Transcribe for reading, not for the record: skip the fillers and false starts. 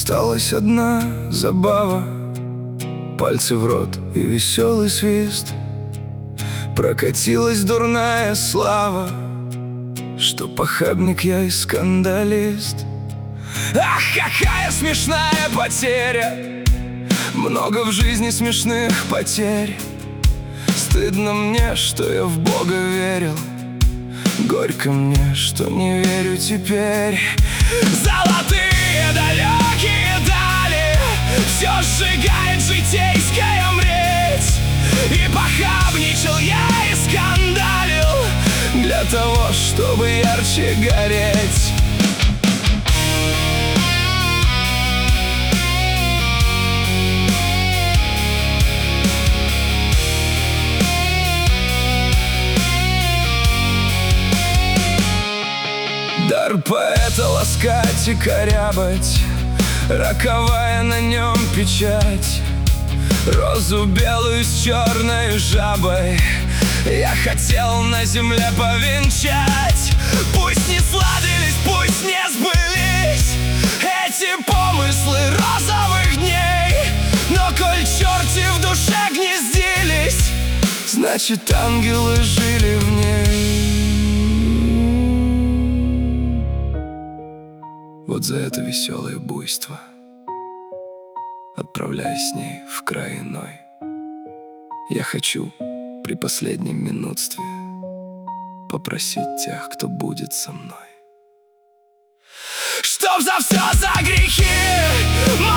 Осталась одна забава, пальцы в рот и веселый свист. Прокатилась дурная слава, что похабник я и скандалист. Ах, какая смешная потеря! Много в жизни смешных потерь. Стыдно мне, что я в Бога верил. Горько мне, что не верю теперь. Золотые далекие дали все сжигает житейская мредь. И похабничал я и скандалил для того, чтобы ярче гореть. Дар поэта ласкать и корябать, роковая на нем печать. Розу белую с черной жабой я хотел на земле повенчать. Пусть не сладились, пусть не сбылись эти помыслы розовых дней, но коль черти в душе гнездились, значит, ангелы жили в ней. Вот за это веселое буйство, отправляясь с ней в край иной, я хочу при последнем минутстве попросить тех, кто будет со мной, чтоб за все за грехи